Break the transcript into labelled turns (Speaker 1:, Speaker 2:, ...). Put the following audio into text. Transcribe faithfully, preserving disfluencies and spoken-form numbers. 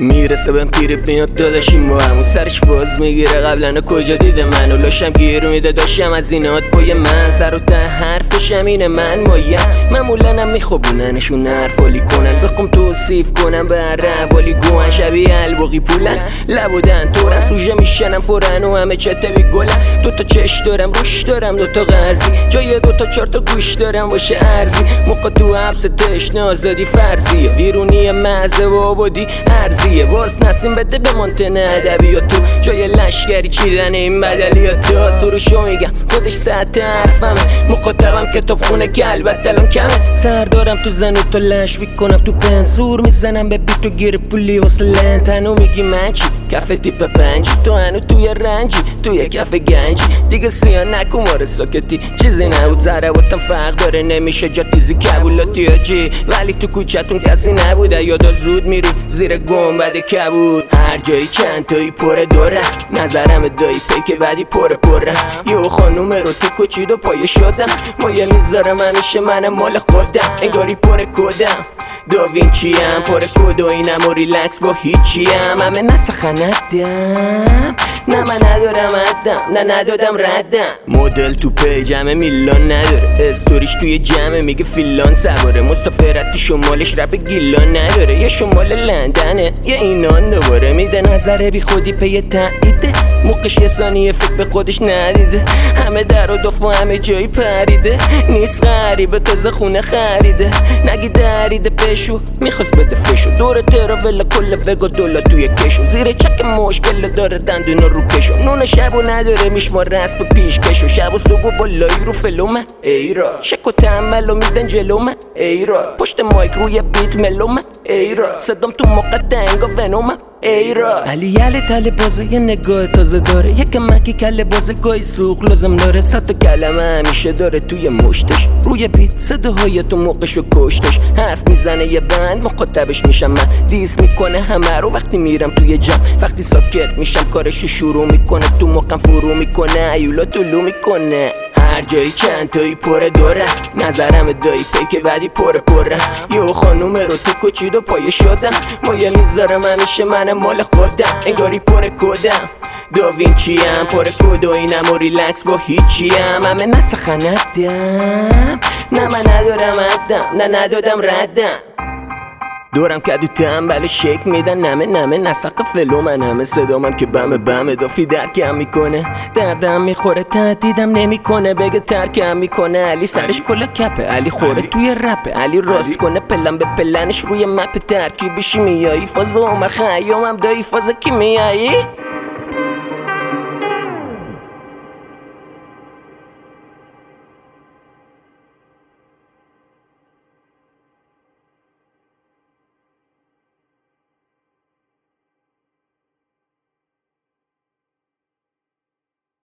Speaker 1: میرسه بهم پیر بیاد داداشیم با همون سرش باز میگیره قبلا کجا دیده منو لاشم گیر میده داشتم از اینات بای من سر و ته حرفشم اینه من مایم معمولنم میخوابوننشون حرفالی کنن بخوام توصیف کنم به هر روالی گوهن شبیه الباقی پولن لبودن تورن سوژه میشنم فورن و همه چته بی گلن دوتا چش دارم روش دارم دوتا قرضی جای دوتا چهار تا گوش دارم باشه ارزی موقع تو حبس تشنه آزادی فرضیه بیرونی مزه و آبادی ارزیه باز نسیم بده به مانتن ادبیات تو جای لشگری چیدن این بدلیات تو سروشو میگم خودش ساعت حرفمه مخاطبم کتاب خونه که البته الان کمه سر دارم تو زن تو لشوی کنم تو پن زور میزنم به بیتو گیر پولی واسه لن تنو میگی من چی کف تیپ پنجی تو هنو توی رنجی توی کف گنجی دیگه سیاه نکن وارد ساکتی چیزی نبود ضرباتم فرق داره نمیشه جا تیزی کبولاتی آجی ولی تو کوچتون کسی نبوده یادا زود میری زیر گنبد کبود هر جایی چند تایی پره داره نظرم دایی پیک بعدی پره پره یه خانوم رو تو کچید و پایه شدم مایه میذارم همیشه منم مال خودم انگاری پره کدم داوینچیم پاره کد و اینم و ریلکس با هیچیم همه نسخندم نه من ندارم عدم نه ندادم ردم مدل تو پیجمه میلان نداره استوریش توی جمعه میگه فیلان سواره مسافرتی شمالش رپ گیلان نداره یه شمال لندنه یه اینان دوباره میده نظره بی خودی پی تاییده موقعش یه ثانیه فکر به خودش ندیده همه در و دف و همه جایی پریده نیست غریبه تازه خونه خریده نگی دریده بشو میخواست بده فشو دور تراول کل وگا دولا توی کشو زیر چک مشکل داره دندون رو کشو نون شبو نداره میشمار رسم پیش کشو شب و صبح و بالایی رو فلومه ایرا شک و تنبل و میدن جلومه ایرا پشت مایک روی بیت ملومه ایرا صدام تو موقع دنگا ونومه ایرا علی یلی تله بازه یه نگاه تازه داره یک مکی کله بازه گاهی سوخ لازم داره صد کلمه همیشه داره توی مشتش روی بیت صداهای تو موقعشو کشتش حرف میزنه یه بند مخاطبش میشم من دیس میکنه همه رو وقتی میرم توی جمع وقتی ساکت میشم کارشو شروع میکنه تو موقعم فرو میکنه ایولا طلو میکنه هر جایی چند تایی پره داره نظرم دایی پیک بعدی پره پره یه خانوم رو تو کچید و پایه شدم مایه میذارم همیشه منم مال خودم انگاری پره کدم داوینچیم پره کد و اینم و ریلکس با هیچیم همه نسخندم نه من ندارم عدم نه ندادم ردم دورم کدو تنبل شک میدن نمه نمه نسق فلو من همه صدامم که بمه بمه دافی درکم میکنه دردم میخوره تهدیدم نمیکنه بگه ترکم میکنه علی سرش کلا کپه علی خوره توی رپه علی راست کنه پلن به پلنش روی مپ ترکیبشی میایی فاز عمر خیامم دایی فاز کی میایی